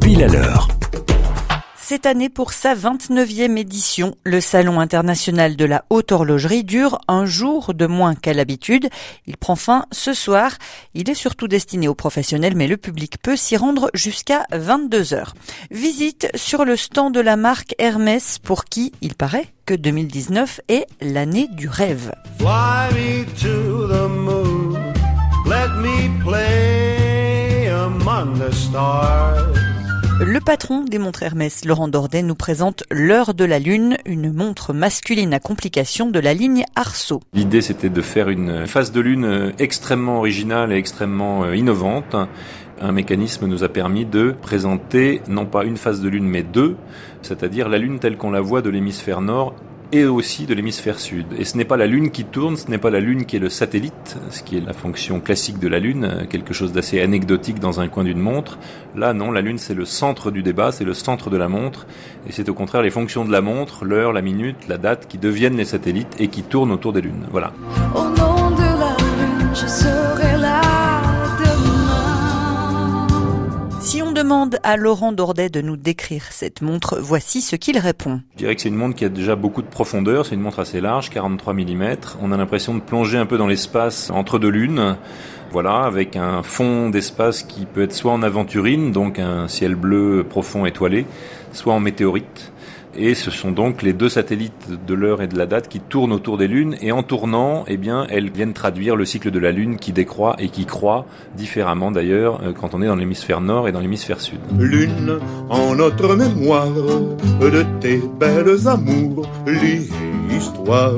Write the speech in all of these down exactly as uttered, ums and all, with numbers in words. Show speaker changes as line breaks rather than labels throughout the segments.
Pile à l'heure.
Cette année, pour sa vingt-neuvième édition, le Salon international de la haute horlogerie dure un jour de moins qu'à l'habitude. Il prend fin ce soir. Il est surtout destiné aux professionnels, mais le public peut s'y rendre jusqu'à vingt-deux heures. Visite sur le stand de la marque Hermès, pour qui il paraît que deux mille dix-neuf est l'année du rêve.
Fly me to the moon, let me play among the stars.
Le patron des montres Hermès, Laurent Dordet, nous présente l'heure de la lune, une montre masculine à complications de la ligne Arceau.
L'idée, c'était de faire une phase de lune extrêmement originale et extrêmement innovante. Un mécanisme nous a permis de présenter non pas une phase de lune, mais deux, c'est-à-dire la lune telle qu'on la voit de l'hémisphère nord et aussi de l'hémisphère sud. Et ce n'est pas la Lune qui tourne, ce n'est pas la Lune qui est le satellite, ce qui est la fonction classique de la Lune, quelque chose d'assez anecdotique dans un coin d'une montre. Là, non, la Lune, c'est le centre du débat, c'est le centre de la montre, et c'est au contraire les fonctions de la montre, l'heure, la minute, la date, qui deviennent les satellites et qui tournent autour des lunes. Voilà.
Au nom de la lune, je serai là demain.
Si on demande à Laurent Dordet de nous décrire cette montre, voici ce qu'il répond.
Je dirais que c'est une montre qui a déjà beaucoup de profondeur, c'est une montre assez large, quarante-trois millimètres. On a l'impression de plonger un peu dans l'espace entre deux lunes. Voilà, avec un fond d'espace qui peut être soit en aventurine, donc un ciel bleu profond étoilé, soit en météorite. Et ce sont donc les deux satellites de l'heure et de la date qui tournent autour des lunes. Et en tournant, eh bien, elles viennent traduire le cycle de la lune qui décroît et qui croît différemment d'ailleurs quand on est dans l'hémisphère nord et dans l'hémisphère sud.
Lune, en notre mémoire, de tes belles amours, l'histoire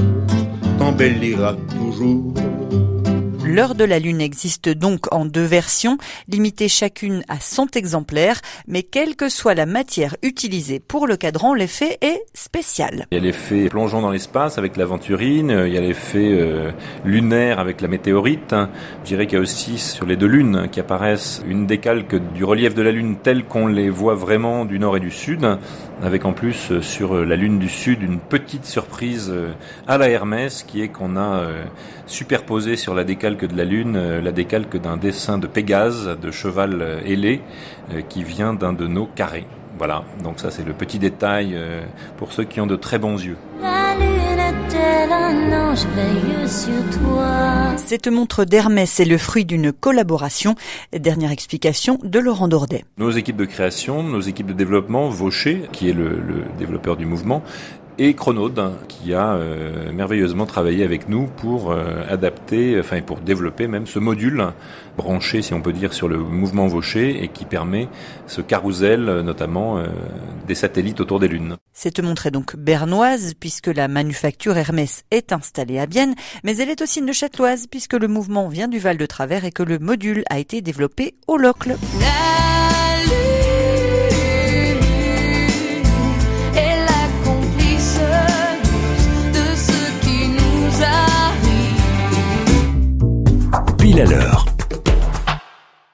t'embellira toujours.
L'heure de la lune existe donc en deux versions, limitées chacune à cent exemplaires, mais quelle que soit la matière utilisée pour le cadran, l'effet est spécial.
Il y a l'effet plongeant dans l'espace avec l'aventurine, il y a l'effet euh, lunaire avec la météorite. Je dirais qu'il y a aussi sur les deux lunes qui apparaissent une décalque du relief de la lune tel qu'on les voit vraiment du nord et du sud, avec en plus euh, sur la lune du sud une petite surprise euh, à la Hermès qui est qu'on a euh, superposé sur la décalque de la lune, euh, la décalque d'un dessin de Pégase, de cheval euh, ailé, euh, qui vient d'un de nos carrés. Voilà, donc ça c'est le petit détail euh, pour ceux qui ont de très bons yeux.
La lune est-elle un ange veilleux sur toi?
Cette montre d'Hermès est le fruit d'une collaboration. Dernière explication de Laurent Dordet.
Nos équipes de création, nos équipes de développement, Vaucher, qui est le, le développeur du mouvement, et Chronode, qui a euh, merveilleusement travaillé avec nous pour euh, adapter, enfin pour développer même ce module branché, si on peut dire, sur le mouvement Vaucher et qui permet ce carrousel, notamment euh, des satellites autour des lunes.
Cette montre est donc bernoise puisque la manufacture Hermès est installée à Bienne, mais elle est aussi neuchâteloise puisque le mouvement vient du Val de Travers et que le module a été développé au Locle.
La lune est la complice de ce qui nous arrive.
Pile à l'heure.